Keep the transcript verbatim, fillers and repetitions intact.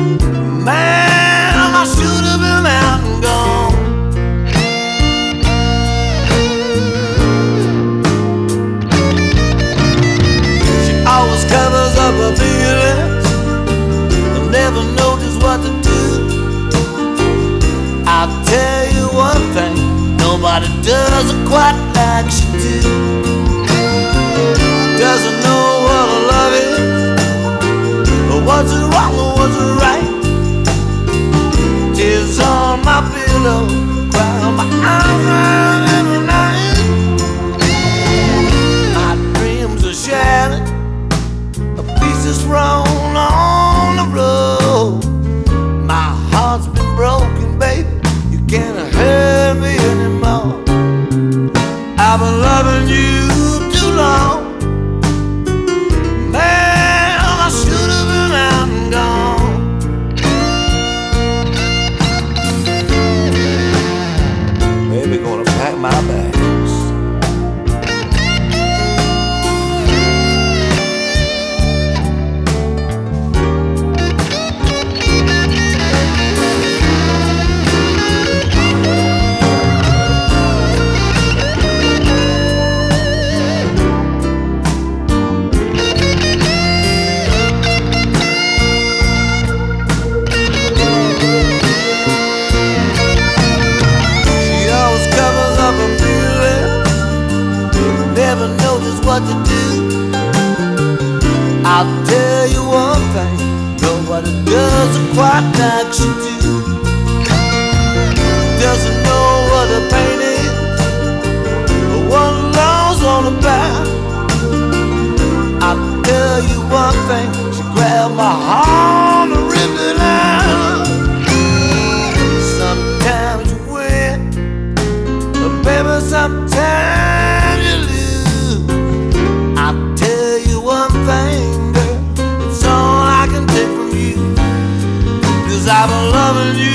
Man, I should have been out and gone. She always covers up her feelings and never knows just what to do. I'll tell you one thing, nobody does it quite like she do. Doesn't know what a love is, or what's it wrong or what's it right. Tears on my pillow, cry on my eyes out every night. My dreams are shattered, pieces thrown on the road. My heart's been broken, baby, you can't hurt me anymore. I've been loving you too long. Man, I should have been out and gone. Baby, gonna pack my bags. Never know just what to do. I'll tell you one thing, nobody does it quite like she do. Doesn't know what the pain is, or what love's all about. I'll tell you one thing, she grabbed my heart and ripped it out. Sometimes you win, but baby, sometimes you lose. I'll tell you one thing, girl, it's all I can take from you, 'cause I've been loving you